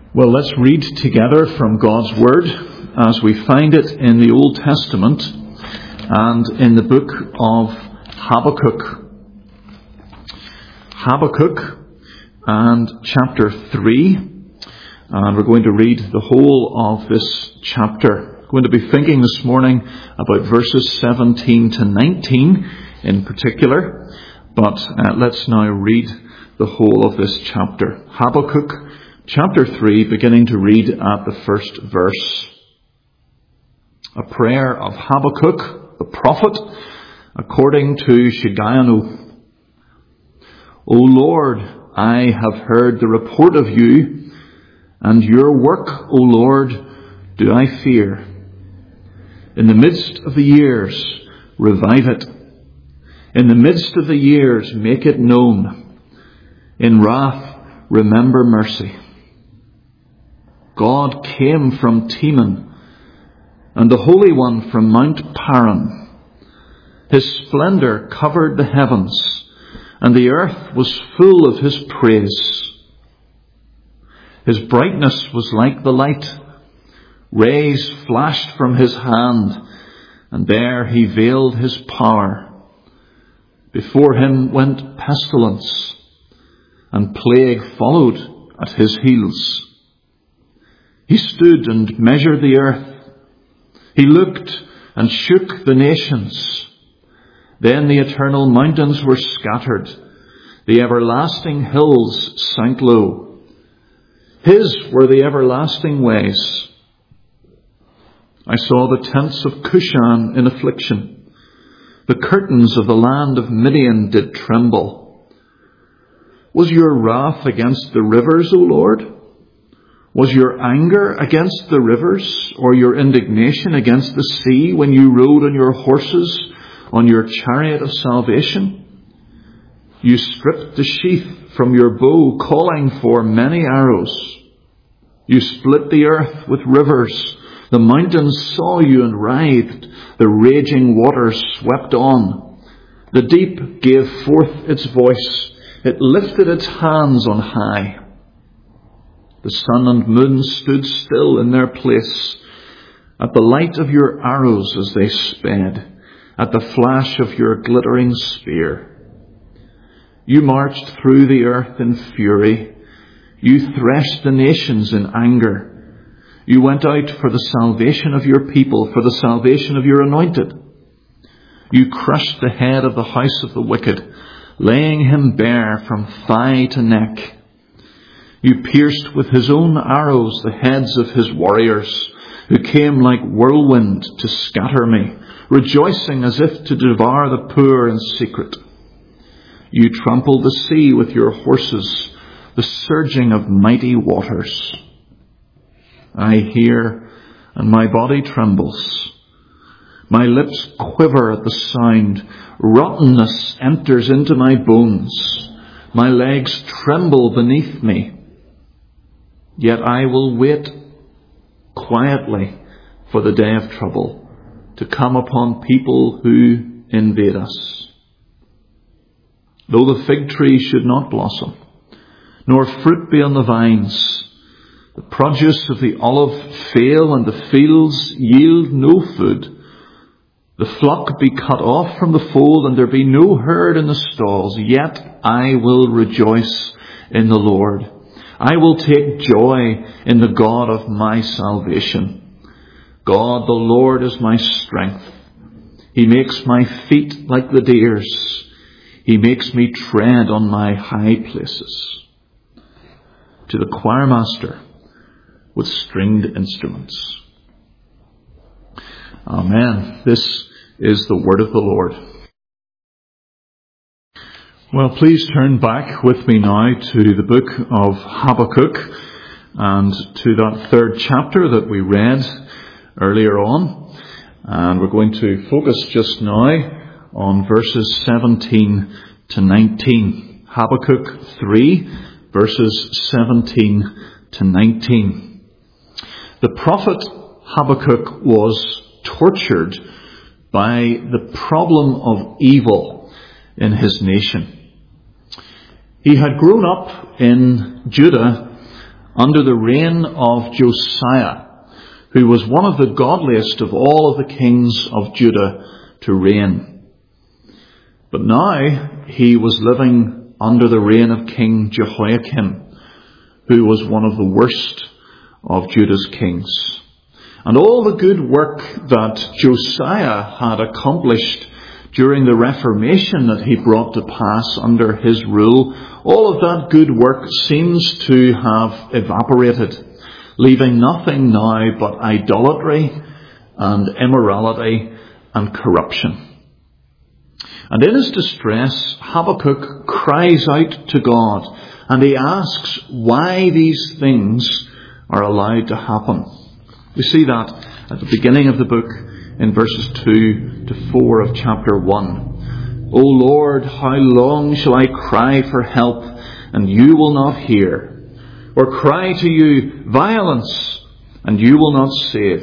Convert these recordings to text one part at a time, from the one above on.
Well, let's read together from God's Word as we find it in the Old Testament and in the book of Habakkuk. Habakkuk and chapter 3. And we're going to read the whole of this chapter. We're going to be thinking this morning about verses 17 to 19 in particular. But let's now read the whole of this chapter. Habakkuk chapter 3, beginning to read at the first verse. A prayer of Habakkuk, the prophet, according to Shigionoth. O Lord, I have heard the report of you, and your work, O Lord, do I fear. In the midst of the years, revive it. In the midst of the years, make it known. In wrath, remember mercy. God came from Teman, and the Holy One from Mount Paran. His splendor covered the heavens, and the earth was full of his praise. His brightness was like the light. Rays flashed from his hand, and there he veiled his power. Before him went pestilence, and plague followed at his heels. He stood and measured the earth. He looked and shook the nations. Then the eternal mountains were scattered. The everlasting hills sank low. His were the everlasting ways. I saw the tents of Cushan in affliction. The curtains of the land of Midian did tremble. Was your wrath against the rivers, O Lord? Was your anger against the rivers, or your indignation against the sea when you rode on your horses, on your chariot of salvation? You stripped the sheath from your bow, calling for many arrows. You split the earth with rivers. The mountains saw you and writhed. The raging waters swept on. The deep gave forth its voice. It lifted its hands on high. The sun and moon stood still in their place at the light of your arrows as they sped, at the flash of your glittering spear. You marched through the earth in fury. You threshed the nations in anger. You went out for the salvation of your people, for the salvation of your anointed. You crushed the head of the house of the wicked, laying him bare from thigh to neck. You pierced with his own arrows the heads of his warriors, who came like whirlwind to scatter me, rejoicing as if to devour the poor in secret. You trampled the sea with your horses, the surging of mighty waters. I hear, and my body trembles. My lips quiver at the sound. Rottenness enters into my bones. My legs tremble beneath me. Yet I will wait quietly for the day of trouble to come upon people who invade us. Though the fig tree should not blossom, nor fruit be on the vines, the produce of the olive fail, and the fields yield no food, the flock be cut off from the fold, and there be no herd in the stalls, yet I will rejoice in the Lord. I will take joy in the God of my salvation. God, the Lord, is my strength. He makes my feet like the deer's. He makes me tread on my high places. To the choir master with stringed instruments. Amen. This is the word of the Lord. Well, please turn back with me now to the book of Habakkuk and to that third chapter that we read earlier on. And we're going to focus just now on verses 17 to 19. Habakkuk 3, verses 17 to 19. The prophet Habakkuk was tortured by the problem of evil in his nation. He had grown up in Judah under the reign of Josiah, who was one of the godliest of all of the kings of Judah to reign. But now he was living under the reign of King Jehoiakim, who was one of the worst of Judah's kings. And all the good work that Josiah had accomplished during the Reformation that he brought to pass under his rule, all of that good work seems to have evaporated, leaving nothing now but idolatry and immorality and corruption. And in his distress, Habakkuk cries out to God, and he asks why these things are allowed to happen. We see that at the beginning of the book in verses 2 to 4 of chapter 1. O Lord, how long shall I cry for help, and you will not hear? Or cry to you violence, and you will not save?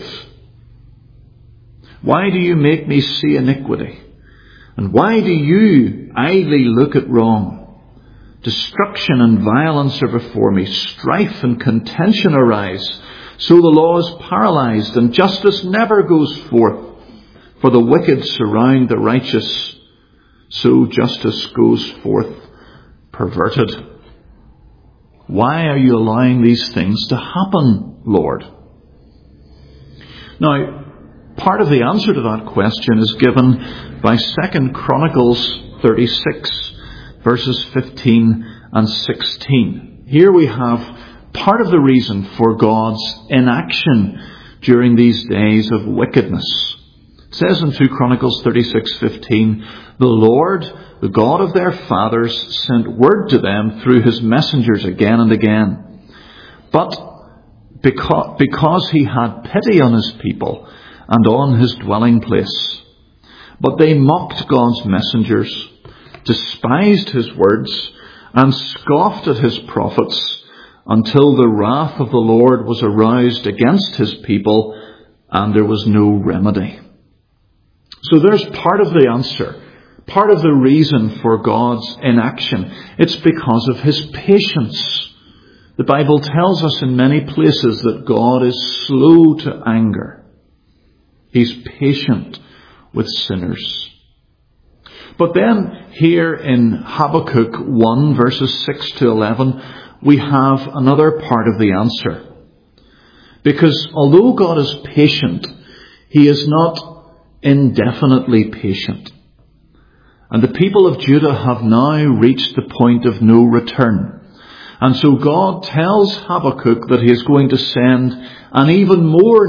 Why do you make me see iniquity? And why do you idly look at wrong? Destruction and violence are before me. Strife and contention arise. So the law is paralyzed, and justice never goes forth. For the wicked surround the righteous, so justice goes forth perverted. Why are you allowing these things to happen, Lord? Now, part of the answer to that question is given by 2 Chronicles 36, verses 15 and 16. Here we have part of the reason for God's inaction during these days of wickedness. It says in 2 Chronicles 36:15, the Lord, the God of their fathers, sent word to them through his messengers again and again. But because he had pity on his people and on his dwelling place. But they mocked God's messengers, despised his words, and scoffed at his prophets, until the wrath of the Lord was aroused against his people, and there was no remedy. So there's part of the answer, part of the reason for God's inaction. It's because of his patience. The Bible tells us in many places that God is slow to anger. He's patient with sinners. But then here in Habakkuk 1 verses 6 to 11, we have another part of the answer. Because although God is patient, he is not indefinitely patient. And the people of Judah have now reached the point of no return. And so God tells Habakkuk that he is going to send an even more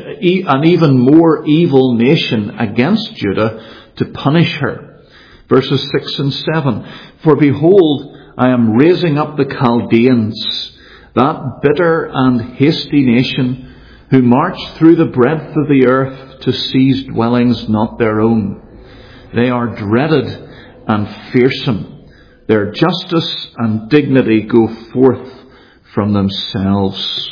evil nation against Judah to punish her. Verses 6 and 7. For behold, I am raising up the Chaldeans, that bitter and hasty nation, who march through the breadth of the earth to seize dwellings not their own. They are dreaded and fearsome. Their justice and dignity go forth from themselves.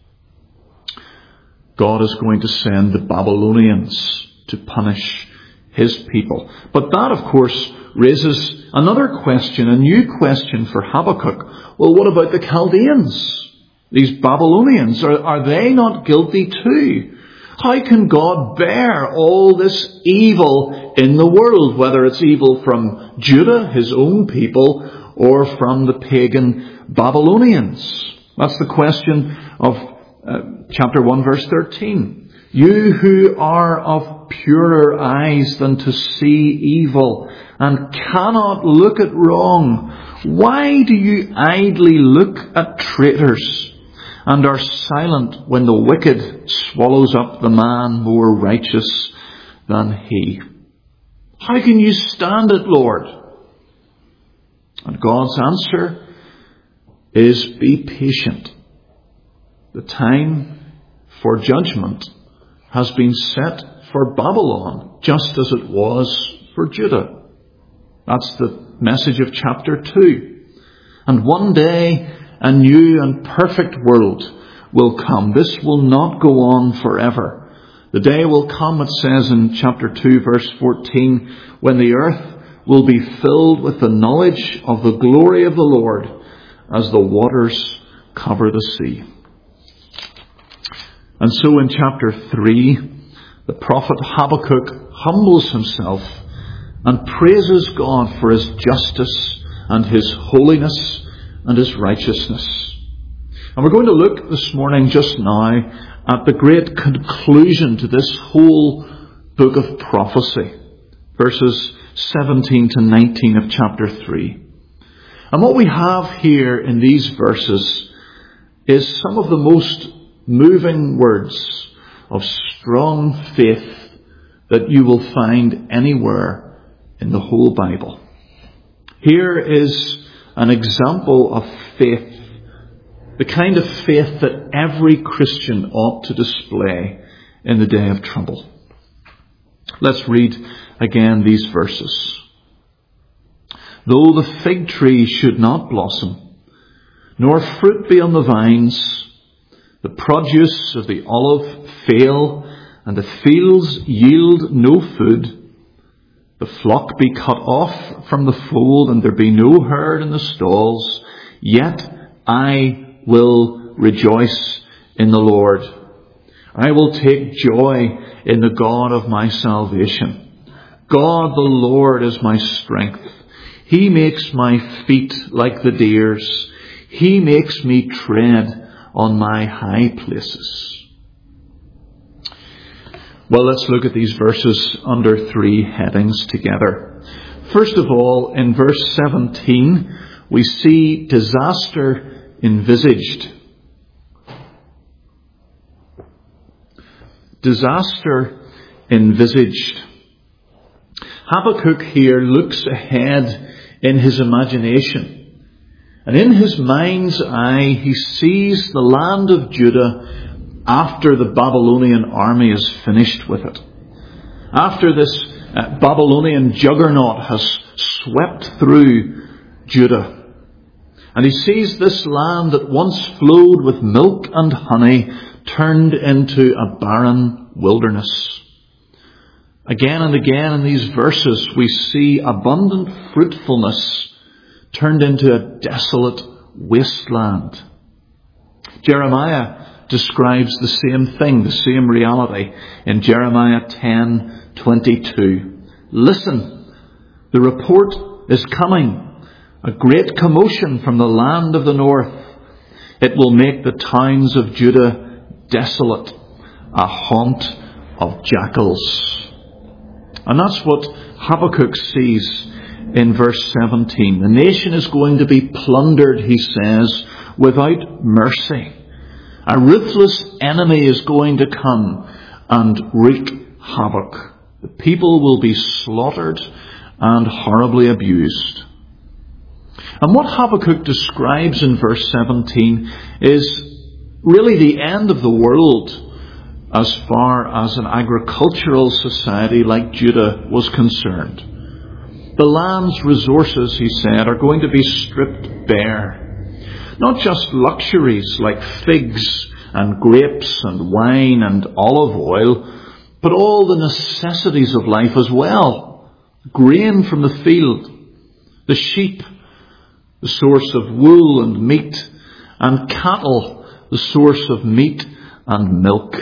God is going to send the Babylonians to punish his people. But that, of course, raises another question, a new question for Habakkuk. Well, what about the Chaldeans? These Babylonians, are they not guilty too? How can God bear all this evil in the world, whether it's evil from Judah, his own people, or from the pagan Babylonians? That's the question of chapter 1, verse 13. You who are of purer eyes than to see evil and cannot look at wrong, why do you idly look at traitors and are silent when the wicked swallows up the man more righteous than he? How can you stand it, Lord? And God's answer is, be patient. The time for judgment has been set for Babylon, just as it was for Judah. That's the message of chapter 2. And one day, a new and perfect world will come. This will not go on forever. The day will come, it says in chapter 2, verse 14, when the earth will be filled with the knowledge of the glory of the Lord, as the waters cover the sea. And so in chapter 3, the prophet Habakkuk humbles himself and praises God for his justice and his holiness and his righteousness. And we're going to look this morning just now at the great conclusion to this whole book of prophecy, verses 17 to 19 of chapter 3. And what we have here in these verses is some of the most moving words of strong faith that you will find anywhere in the whole Bible. Here is an example of faith, the kind of faith that every Christian ought to display in the day of trouble. Let's read again these verses. Though the fig tree should not blossom, nor fruit be on the vines, the produce of the olive fail, and the fields yield no food, the flock be cut off from the fold, and there be no herd in the stalls, yet I will rejoice in the Lord. I will take joy in the God of my salvation. God the Lord is my strength. He makes my feet like the deer's. He makes me tread on my high places. Well, let's look at these verses under 3 headings together. First of all, in verse 17, we see disaster envisaged. Disaster envisaged. Habakkuk here looks ahead in his imagination. And in his mind's eye, he sees the land of Judah after the Babylonian army is finished with it. After this Babylonian juggernaut has swept through Judah. And he sees this land that once flowed with milk and honey turned into a barren wilderness. Again and again in these verses we see abundant fruitfulness turned into a desolate wasteland. Jeremiah describes the same thing, the same reality in Jeremiah 10:22. Listen, the report is coming, a great commotion from the land of the north. It will make the towns of Judah desolate, a haunt of jackals. And that's what Habakkuk sees in verse 17. The nation is going to be plundered, he says, without mercy. A ruthless enemy is going to come and wreak havoc. The people will be slaughtered and horribly abused. And what Habakkuk describes in verse 17 is really the end of the world as far as an agricultural society like Judah was concerned. The land's resources, he said, are going to be stripped bare. Not just luxuries like figs and grapes and wine and olive oil, but all the necessities of life as well. Grain from the field, the sheep, the source of wool and meat, and cattle, the source of meat and milk.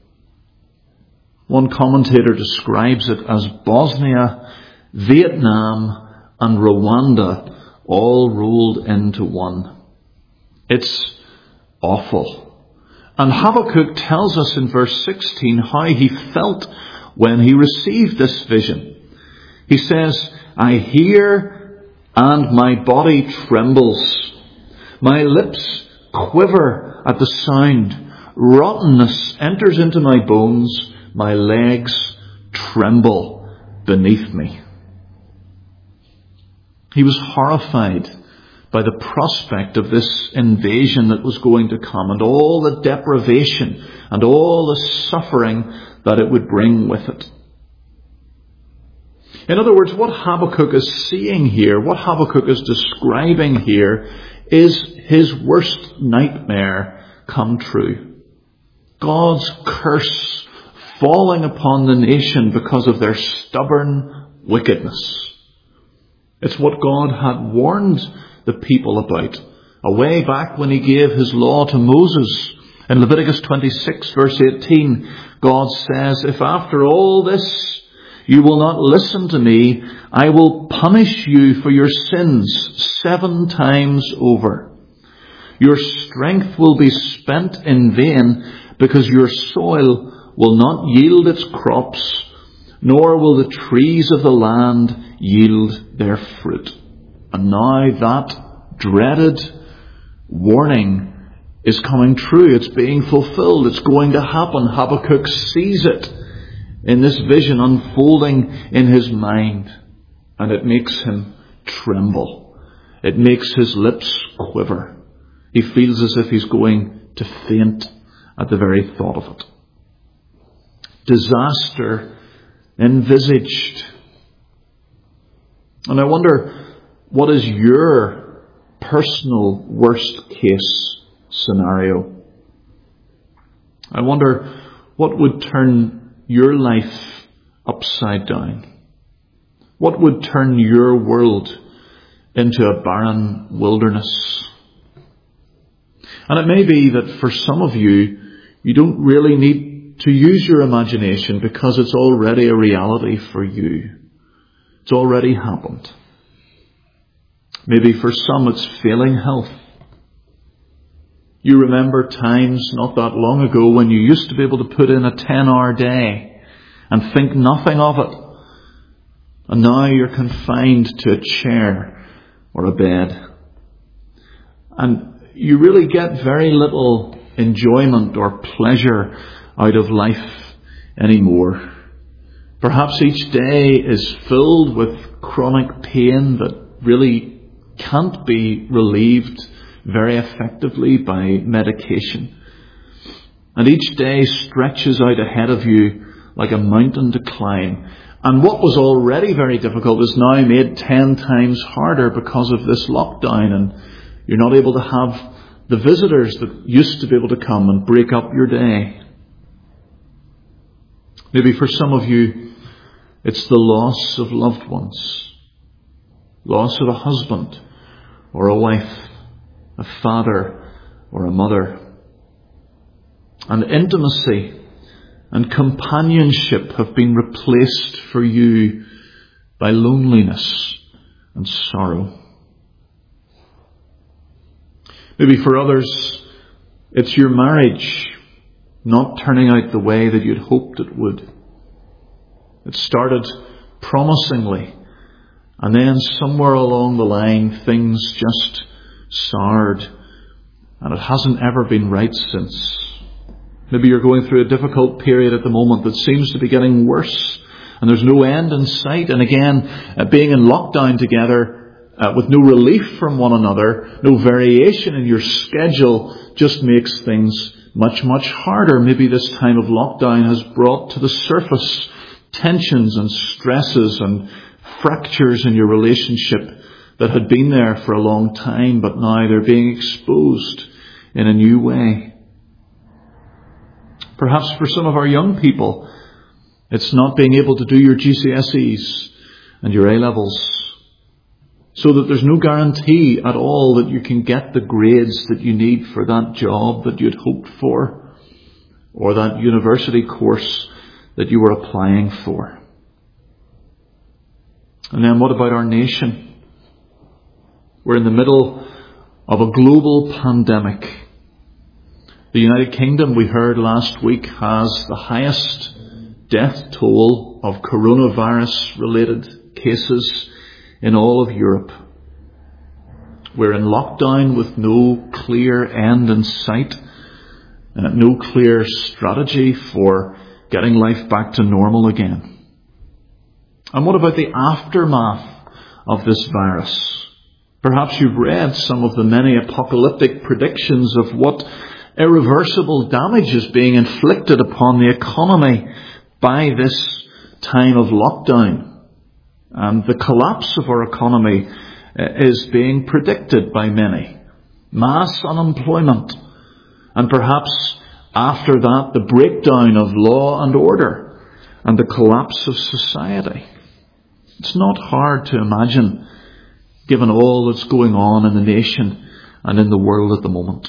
One commentator describes it as Bosnia, Vietnam and Rwanda all rolled into one. It's awful. And Habakkuk tells us in verse 16 how he felt when he received this vision. He says, I hear and my body trembles. My lips quiver at the sound. Rottenness enters into my bones. My legs tremble beneath me. He was horrified by the prospect of this invasion that was going to come and all the deprivation and all the suffering that it would bring with it. In other words, what Habakkuk is seeing here, what Habakkuk is describing here, is his worst nightmare come true. God's curse falling upon the nation because of their stubborn wickedness. It's what God had warned the people about Way back when he gave his law to Moses, in Leviticus 26 verse 18, God says, "If after all this you will not listen to me, I will punish you for your sins 7 times over. Your strength will be spent in vain because your soil will not yield its crops, nor will the trees of the land yield their fruit." And now that dreaded warning is coming true. It's being fulfilled. It's going to happen. Habakkuk sees it in this vision unfolding in his mind, and it makes him tremble. It makes his lips quiver. He feels as if he's going to faint at the very thought of it. Disaster envisaged. And I wonder, what is your personal worst case scenario? I wonder what would turn your life upside down. What would turn your world into a barren wilderness? And it may be that for some of you, you don't really need to use your imagination because it's already a reality for you. It's already happened. Maybe for some it's failing health. You remember times not that long ago when you used to be able to put in a 10-hour day and think nothing of it. And now you're confined to a chair or a bed. And you really get very little enjoyment or pleasure out of life anymore. Perhaps each day is filled with chronic pain that really can't be relieved very effectively by medication. And each day stretches out ahead of you like a mountain to climb. And what was already very difficult is now made 10 times harder because of this lockdown, and you're not able to have the visitors that used to be able to come and break up your day. Maybe for some of you, it's the loss of loved ones. Loss of a husband or a wife, a father or a mother. And intimacy and companionship have been replaced for you by loneliness and sorrow. Maybe for others, it's your marriage not turning out the way that you'd hoped it would. It started promisingly, and then somewhere along the line things just soured, and it hasn't ever been right since. Maybe you're going through a difficult period at the moment that seems to be getting worse, and there's no end in sight. And again, being in lockdown together with no relief from one another, no variation in your schedule, just makes things much, much harder. Maybe this time of lockdown has brought to the surface tensions and stresses and fractures in your relationship that had been there for a long time, but now they're being exposed in a new way. Perhaps for some of our young people, it's not being able to do your GCSEs and your A-levels, so that there's no guarantee at all that you can get the grades that you need for that job that you'd hoped for, or that university course that you were applying for. And then what about our nation? We're in the middle of a global pandemic. The United Kingdom, we heard last week, has the highest death toll of coronavirus-related cases in all of Europe. We're in lockdown with no clear end in sight, no clear strategy for getting life back to normal again. And what about the aftermath of this virus? Perhaps you've read some of the many apocalyptic predictions of what irreversible damage is being inflicted upon the economy by this time of lockdown. And the collapse of our economy is being predicted by many. Mass unemployment. And perhaps after that, the breakdown of law and order and the collapse of society. It's not hard to imagine, given all that's going on in the nation and in the world at the moment.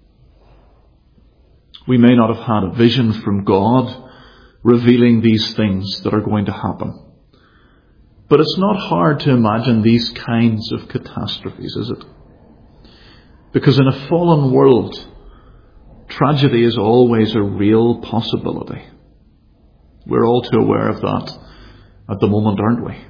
We may not have had a vision from God revealing these things that are going to happen. But it's not hard to imagine these kinds of catastrophes, is it? Because in a fallen world, tragedy is always a real possibility. We're all too aware of that at the moment, aren't we?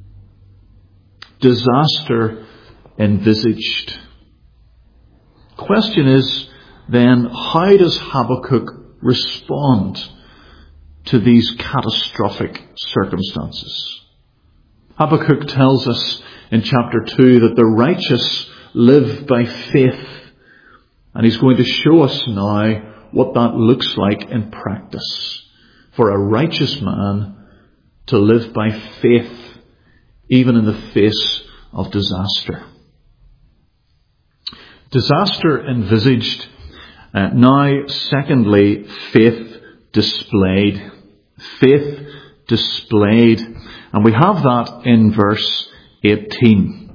Disaster envisaged. Question is then, how does Habakkuk respond to these catastrophic circumstances? Habakkuk tells us in chapter 2 that the righteous live by faith. And he's going to show us now what that looks like in practice. For a righteous man to live by faith, even in the face of disaster. Disaster envisaged. Now, secondly, faith displayed. Faith displayed. And we have that in verse 18.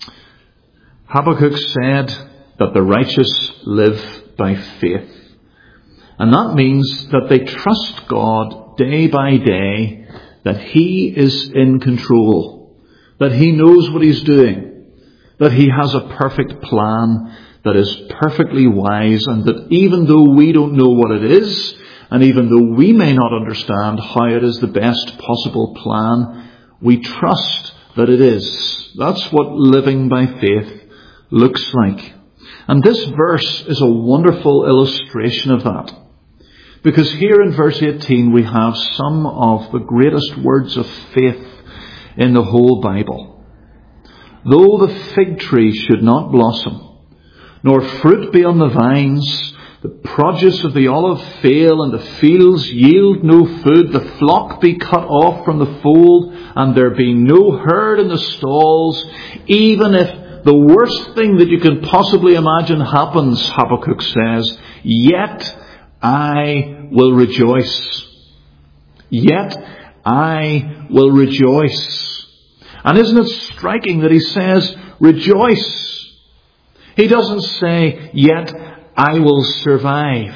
Habakkuk said that the righteous live by faith. And that means that they trust God day by day, that He is in control, that He knows what He's doing, that He has a perfect plan that is perfectly wise, and that even though we don't know what it is, and even though we may not understand how it is the best possible plan, we trust that it is. That's what living by faith looks like. And this verse is a wonderful illustration of that. Because here in verse 18 we have some of the greatest words of faith in the whole Bible. Though the fig tree should not blossom, nor fruit be on the vines, the produce of the olive fail, and the fields yield no food, the flock be cut off from the fold, and there be no herd in the stalls, even if the worst thing that you can possibly imagine happens, Habakkuk says, yet I will rejoice. Yet I will rejoice. And isn't it striking that he says, rejoice? He doesn't say, yet I will survive.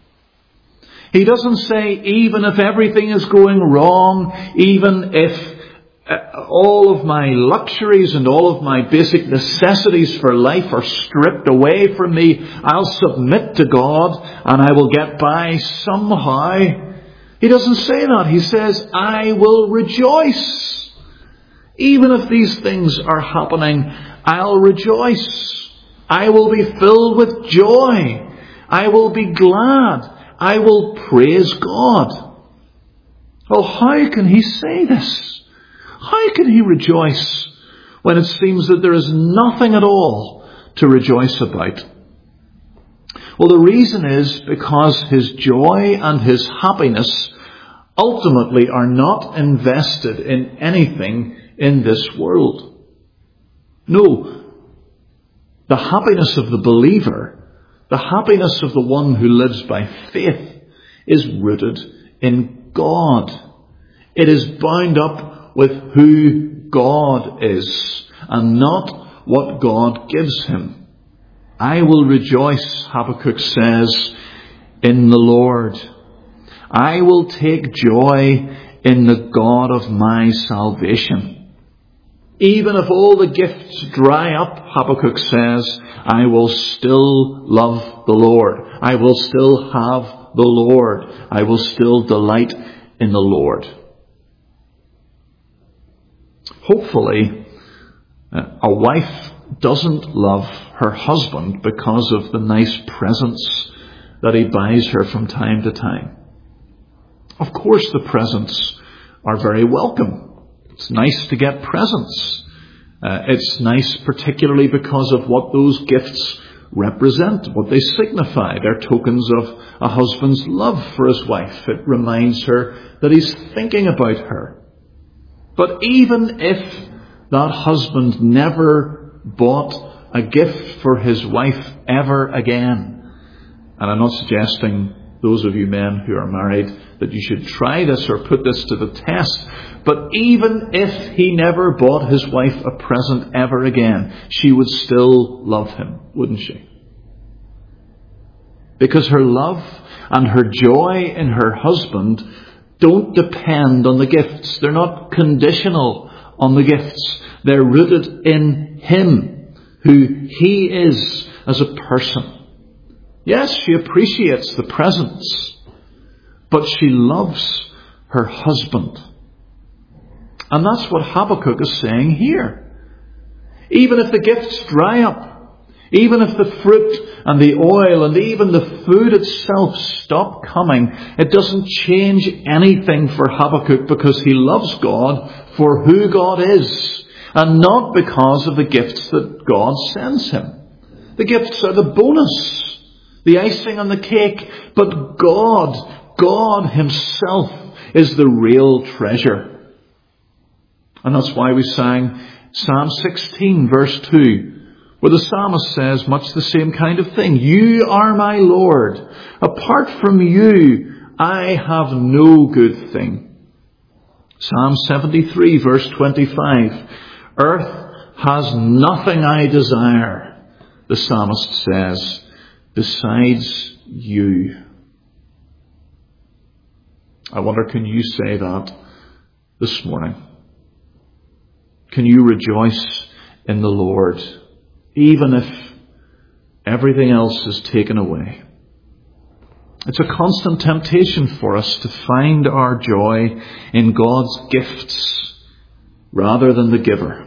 He doesn't say, even if everything is going wrong, even if all of my luxuries and all of my basic necessities for life are stripped away from me, I'll submit to God and I will get by somehow. He doesn't say that. He says, I will rejoice. Even if these things are happening, I'll rejoice. I will be filled with joy. I will be glad. I will praise God. Well, how can he say this? How can he rejoice when it seems that there is nothing at all to rejoice about? Well, the reason is because his joy and his happiness ultimately are not invested in anything in this world. No. The happiness of the believer, the happiness of the one who lives by faith, is rooted in God. It is bound up with who God is and not what God gives him. I will rejoice, Habakkuk says, in the Lord. I will take joy in the God of my salvation. Even if all the gifts dry up, Habakkuk says, I will still love the Lord. I will still have the Lord. I will still delight in the Lord. Hopefully, a wife doesn't love her husband because of the nice presents that he buys her from time to time. Of course, the presents are very welcome. It's nice to get presents. It's nice particularly because of what those gifts represent, what they signify. They're tokens of a husband's love for his wife. It reminds her that he's thinking about her. But even if that husband never bought a gift for his wife ever again, and I'm not suggesting those of you men who are married, that you should try this or put this to the test. But even if he never bought his wife a present ever again, she would still love him, wouldn't she? Because her love and her joy in her husband don't depend on the gifts. They're not conditional on the gifts. They're rooted in him, who he is as a person. Yes, she appreciates the presents, but she loves her husband. And that's what Habakkuk is saying here. Even if the gifts dry up, even if the fruit and the oil and even the food itself stop coming, it doesn't change anything for Habakkuk, because he loves God for who God is, and not because of the gifts that God sends him. The gifts are the bonus, the icing on the cake, but God himself is the real treasure. And that's why we sang Psalm 16 verse 2, where the psalmist says much the same kind of thing. You are my Lord. Apart from you, I have no good thing. Psalm 73 verse 25. Earth has nothing I desire, the psalmist says, besides you. I wonder, can you say that this morning? Can you rejoice in the Lord, even if everything else is taken away? It's a constant temptation for us to find our joy in God's gifts rather than the giver.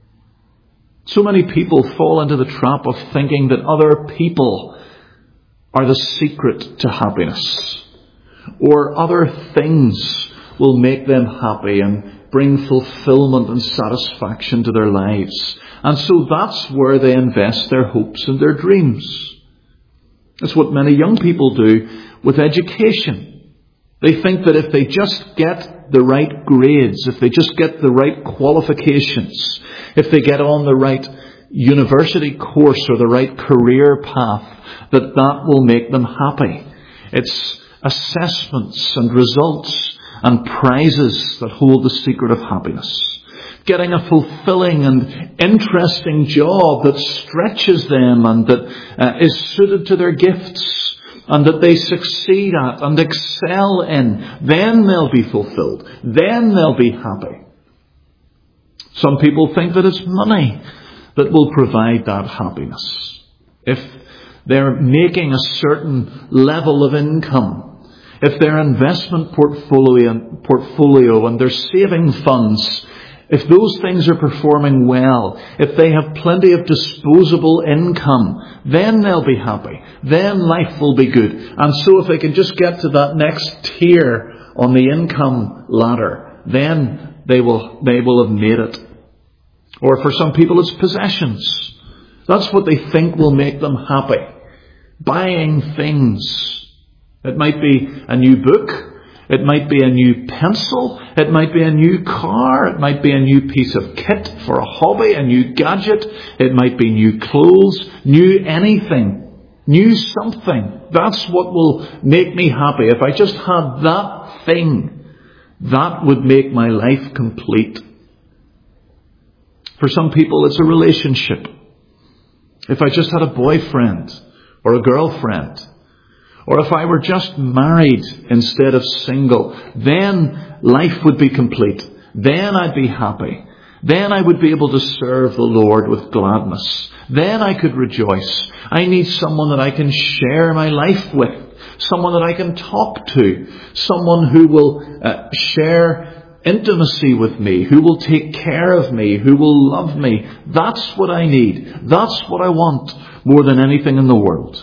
So many people fall into the trap of thinking that other people are the secret to happiness, or other things will make them happy and bring fulfillment and satisfaction to their lives. And so that's where they invest their hopes and their dreams. That's what many young people do with education. They think that if they just get the right grades, if they just get the right qualifications, if they get on the right university course or the right career path, that will make them happy. It's assessments and results and prizes that hold the secret of happiness. Getting a fulfilling and interesting job that stretches them and that is suited to their gifts and that they succeed at and excel in, then they'll be fulfilled. Then they'll be happy. Some people think that it's money that will provide that happiness. If they're making a certain level of income, if their investment portfolio and their saving funds, if those things are performing well, if they have plenty of disposable income, then they'll be happy. Then life will be good. And so if they can just get to that next tier on the income ladder, then they will have made it. Or for some people it's possessions. That's what they think will make them happy. Buying things. It might be a new book. It might be a new pencil. It might be a new car. It might be a new piece of kit for a hobby, a new gadget. It might be new clothes, new anything, new something. That's what will make me happy. If I just had that thing, that would make my life complete. For some people, it's a relationship. If I just had a boyfriend or a girlfriend, or if I were just married instead of single, then life would be complete. Then I'd be happy. Then I would be able to serve the Lord with gladness. Then I could rejoice. I need someone that I can share my life with. Someone that I can talk to. Someone who will share intimacy with me. Who will take care of me. Who will love me. That's what I need. That's what I want more than anything in the world.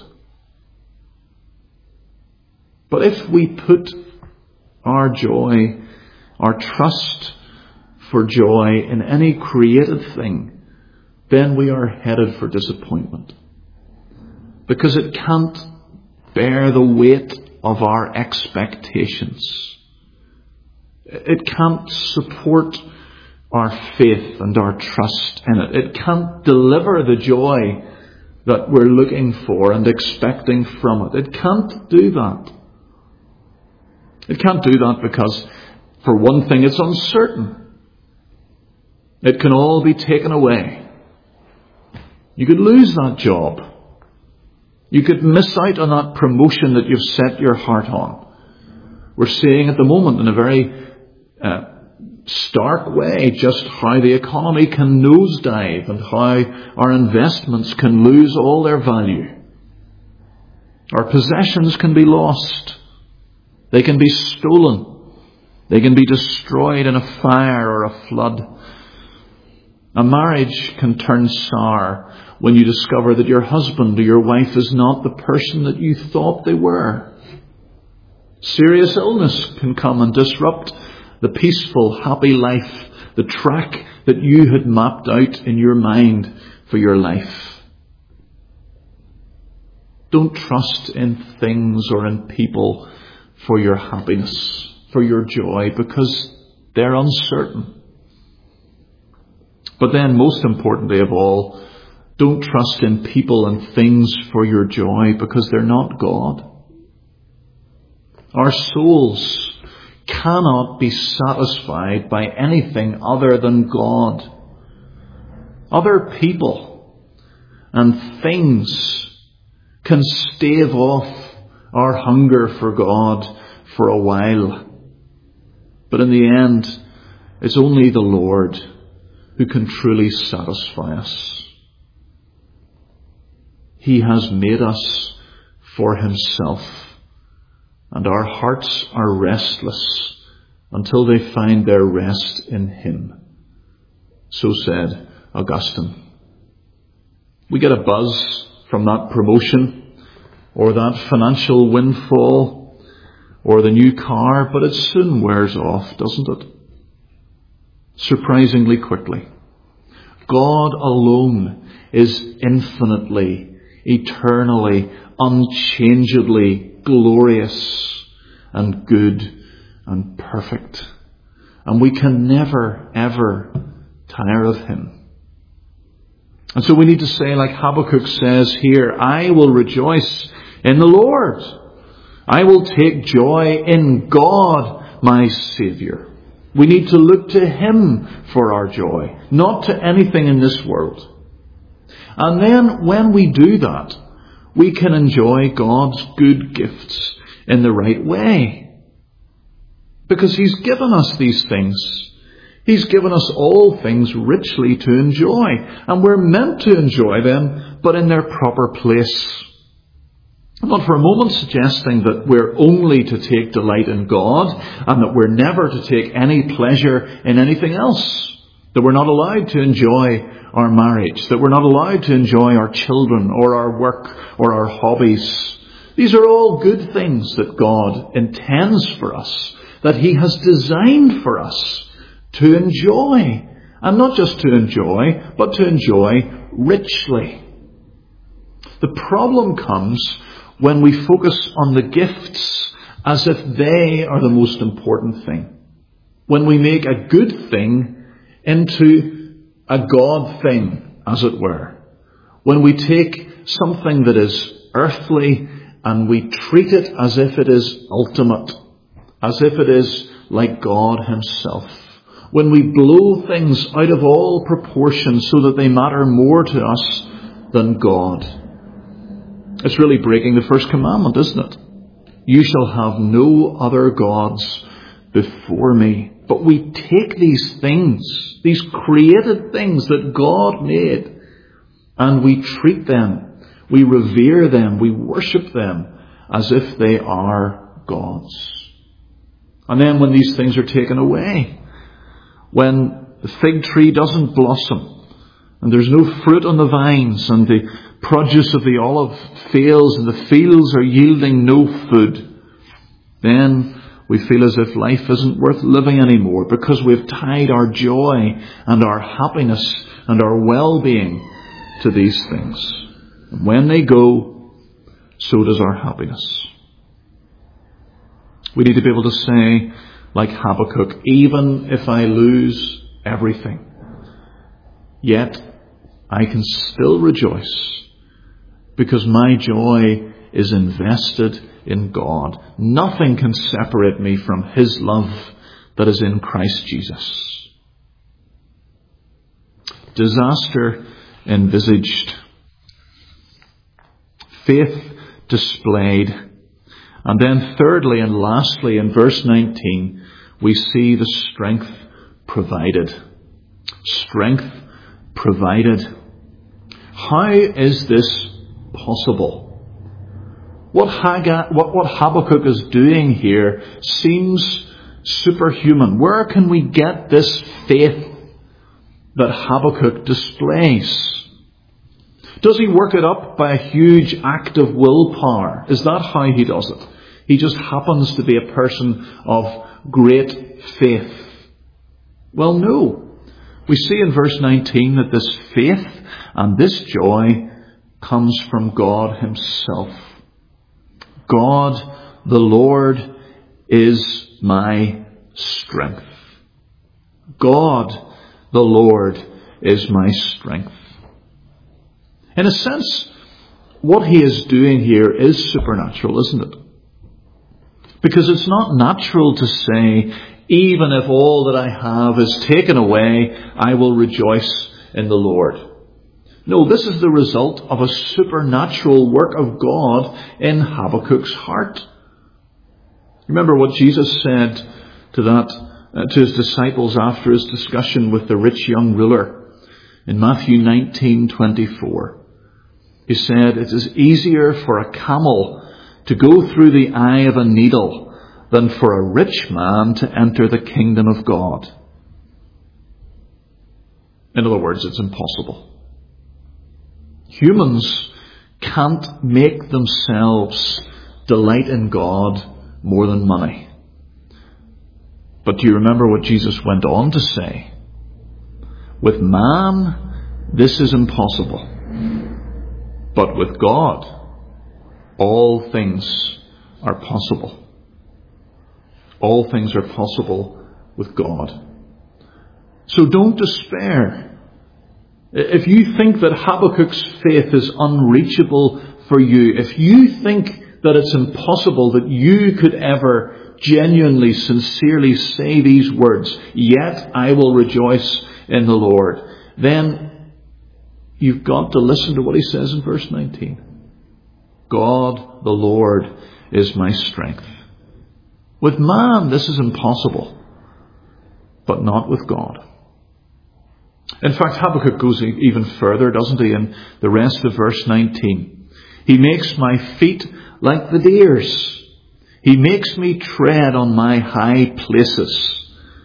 But if we put our joy, our trust for joy in any created thing, then we are headed for disappointment. Because it can't bear the weight of our expectations. It can't support our faith and our trust in it. It can't deliver the joy that we're looking for and expecting from it. It can't do that. It can't do that because, for one thing, it's uncertain. It can all be taken away. You could lose that job. You could miss out on that promotion that you've set your heart on. We're seeing at the moment in a very stark way just how the economy can nosedive and how our investments can lose all their value. Our possessions can be lost. They can be stolen. They can be destroyed in a fire or a flood. A marriage can turn sour when you discover that your husband or your wife is not the person that you thought they were. Serious illness can come and disrupt the peaceful, happy life, the track that you had mapped out in your mind for your life. Don't trust in things or in people for your happiness, for your joy, because they're uncertain. But then, most importantly of all, don't trust in people and things for your joy, because they're not God. Our souls cannot be satisfied by anything other than God. Other people and things can stave off our hunger for God for a while. But in the end, it's only the Lord who can truly satisfy us. He has made us for himself, and our hearts are restless until they find their rest in him. So said Augustine. We get a buzz from that promotion or that financial windfall or the new car, but it soon wears off, doesn't it? Surprisingly quickly. God alone is infinitely, eternally, unchangeably glorious and good and perfect. And we can never, ever tire of him. And so we need to say, like Habakkuk says here, I will rejoice in the Lord. I will take joy in God, my Saviour. We need to look to him for our joy, not to anything in this world. And then when we do that, we can enjoy God's good gifts in the right way. Because he's given us these things. He's given us all things richly to enjoy. And we're meant to enjoy them, but in their proper place. I'm not for a moment suggesting that we're only to take delight in God and that we're never to take any pleasure in anything else. That we're not allowed to enjoy our marriage. That we're not allowed to enjoy our children or our work or our hobbies. These are all good things that God intends for us. That he has designed for us to enjoy. And not just to enjoy, but to enjoy richly. The problem comes when we focus on the gifts as if they are the most important thing. When we make a good thing into a God thing, as it were. When we take something that is earthly and we treat it as if it is ultimate, as if it is like God himself. When we blow things out of all proportion so that they matter more to us than God. It's really breaking the first commandment, isn't it? You shall have no other gods before me. But we take these things, these created things that God made, and we treat them, we revere them, we worship them as if they are gods. And then when these things are taken away, when the fig tree doesn't blossom, and there's no fruit on the vines, and the produce of the olive fails, and the fields are yielding no food, then we feel as if life isn't worth living anymore because we've tied our joy and our happiness and our well-being to these things. And when they go, so does our happiness. We need to be able to say, like Habakkuk, even if I lose everything, yet I can still rejoice because my joy is invested in God. Nothing can separate me from his love that is in Christ Jesus. Disaster envisaged. Faith displayed. And then thirdly and lastly, in verse 19, we see the strength provided. Strength provided. How is this possible? What Habakkuk is doing here seems superhuman. Where can we get this faith that Habakkuk displays? Does he work it up by a huge act of willpower? Is that how he does it? He just happens to be a person of great faith. Well, no. We see in verse 19 that this faith and this joy comes from God himself. God, the Lord, is my strength. God, the Lord, is my strength. In a sense, what he is doing here is supernatural, isn't it? Because it's not natural to say, even if all that I have is taken away, I will rejoice in the Lord. No, this is the result of a supernatural work of God in Habakkuk's heart. Remember what Jesus said to his disciples after his discussion with the rich young ruler in Matthew 19:24. He said, "It is easier for a camel to go through the eye of a needle than for a rich man to enter the kingdom of God." In other words, it's impossible. Humans can't make themselves delight in God more than money. But do you remember what Jesus went on to say? With man, this is impossible. But with God, all things are possible. All things are possible with God. So don't despair. If you think that Habakkuk's faith is unreachable for you, if you think that it's impossible that you could ever genuinely, sincerely say these words, "Yet I will rejoice in the Lord," then you've got to listen to what he says in verse 19. God, the Lord, is my strength. With man, this is impossible, but not with God. In fact, Habakkuk goes even further, doesn't he, in the rest of verse 19. He makes my feet like the deer's. He makes me tread on my high places.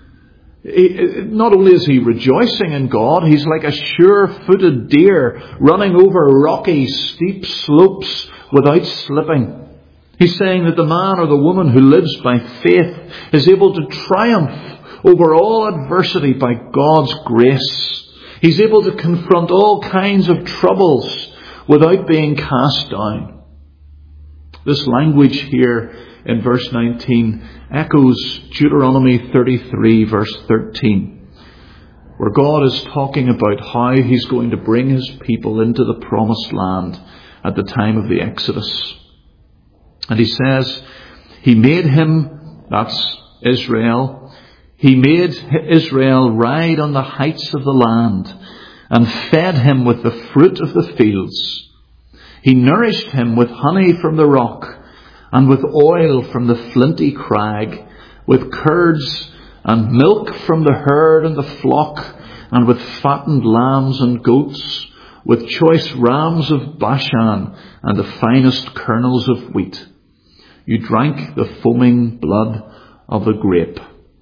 Not only is he rejoicing in God, he's like a sure-footed deer running over rocky, steep slopes without slipping. He's saying that the man or the woman who lives by faith is able to triumph over all adversity by God's grace. He's able to confront all kinds of troubles without being cast down. This language here in verse 19 echoes Deuteronomy 33 verse 13, where God is talking about how he's going to bring his people into the promised land at the time of the Exodus. And he says, he made him, that's Israel, he made Israel ride on the heights of the land and fed him with the fruit of the fields. He nourished him with honey from the rock and with oil from the flinty crag, with curds and milk from the herd and the flock, and with fattened lambs and goats, with choice rams of Bashan and the finest kernels of wheat. You drank the foaming blood of the grape.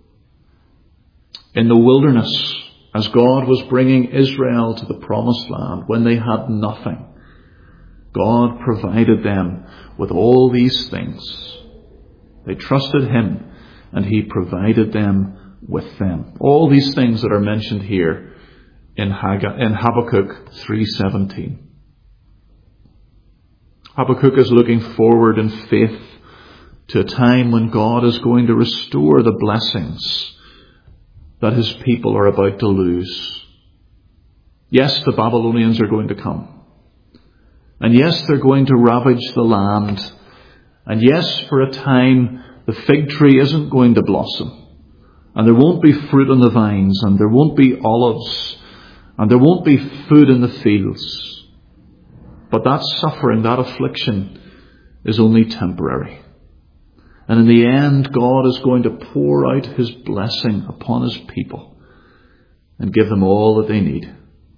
In the wilderness, as God was bringing Israel to the promised land, when they had nothing, God provided them with all these things. They trusted him, and he provided them with them. All these things that are mentioned here in Habakkuk 3:17. Habakkuk is looking forward in faith to a time when God is going to restore the blessings that his people are about to lose. Yes, the Babylonians are going to come. And yes, they're going to ravage the land. And yes, for a time, the fig tree isn't going to blossom. And there won't be fruit on the vines, and there won't be olives, and there won't be food in the fields. But that suffering, that affliction, is only temporary. And in the end, God is going to pour out his blessing upon his people and give them all that they need.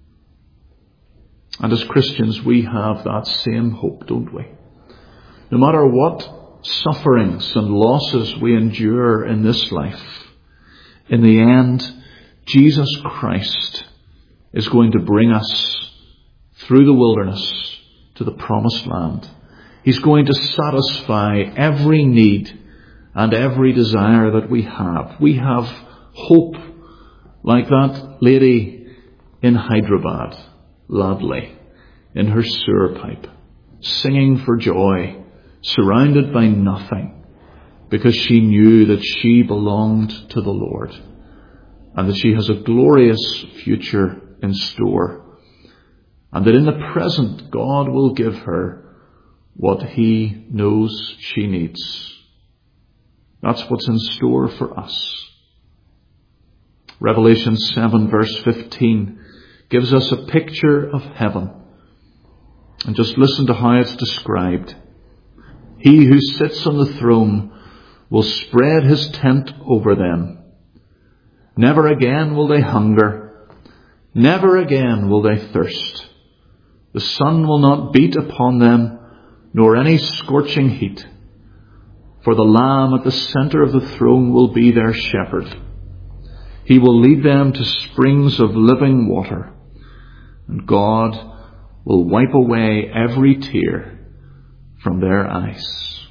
And as Christians, we have that same hope, don't we? No matter what sufferings and losses we endure in this life, in the end, Jesus Christ is going to bring us through the wilderness to the promised land. He's going to satisfy every need and every desire that we have. We have hope like that lady in Hyderabad, Ladli, in her sewer pipe, singing for joy, surrounded by nothing, because she knew that she belonged to the Lord and that she has a glorious future in store, and that in the present God will give her what he knows she needs. That's what's in store for us. Revelation 7 verse 15 gives us a picture of heaven. And just listen to how it's described. He who sits on the throne will spread his tent over them. Never again will they hunger. Never again will they thirst. The sun will not beat upon them, nor any scorching heat. For the Lamb at the center of the throne will be their shepherd. He will lead them to springs of living water, and God will wipe away every tear from their eyes.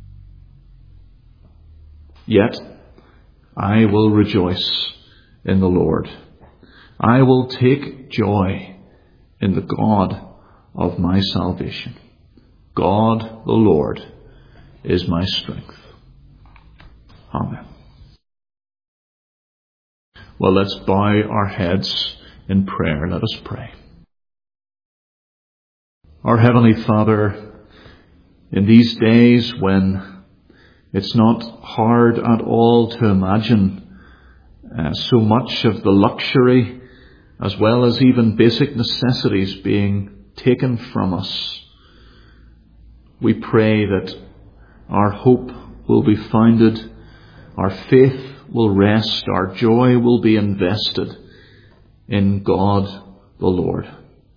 Yet I will rejoice in the Lord. I will take joy in the God of my salvation. God the Lord is my strength. Amen. Well, let's bow our heads in prayer. Let us pray. Our Heavenly Father, in these days when it's not hard at all to imagine so much of the luxury as well as even basic necessities being taken from us, we pray that our hope will be founded, our faith will rest, our joy will be invested in God the Lord.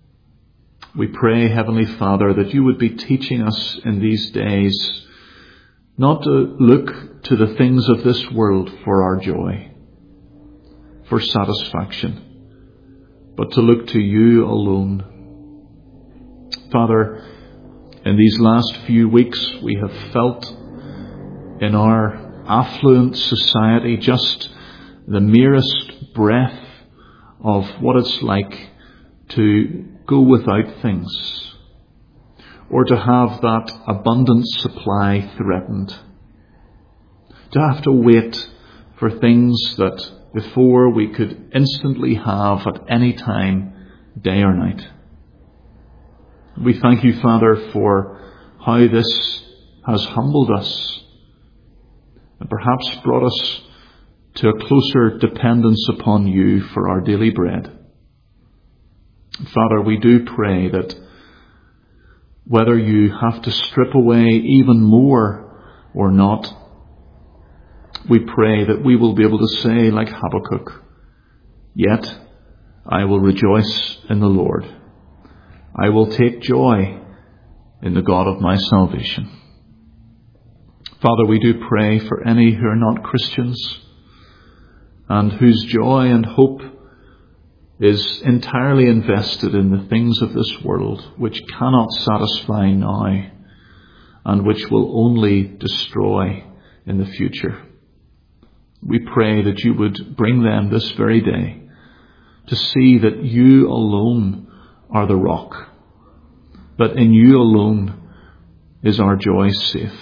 We pray, Heavenly Father, that you would be teaching us in these days not to look to the things of this world for our joy, for satisfaction, but to look to you alone. Father, in these last few weeks we have felt in our affluent society just the merest breath of what it's like to go without things, or to have that abundant supply threatened, to have to wait for things that before we could instantly have at any time, day or night. We thank you, Father, for how this has humbled us and perhaps brought us to a closer dependence upon you for our daily bread. Father, we do pray that whether you have to strip away even more or not, we pray that we will be able to say like Habakkuk, "Yet I will rejoice in the Lord. I will take joy in the God of my salvation." Father, we do pray for any who are not Christians and whose joy and hope is entirely invested in the things of this world, which cannot satisfy now and which will only destroy in the future. We pray that you would bring them this very day to see that you alone are the rock, that in you alone is our joy safe.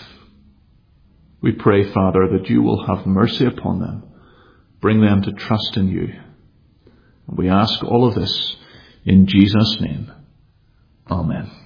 We pray, Father, that you will have mercy upon them, bring them to trust in you. We ask all of this in Jesus' name. Amen.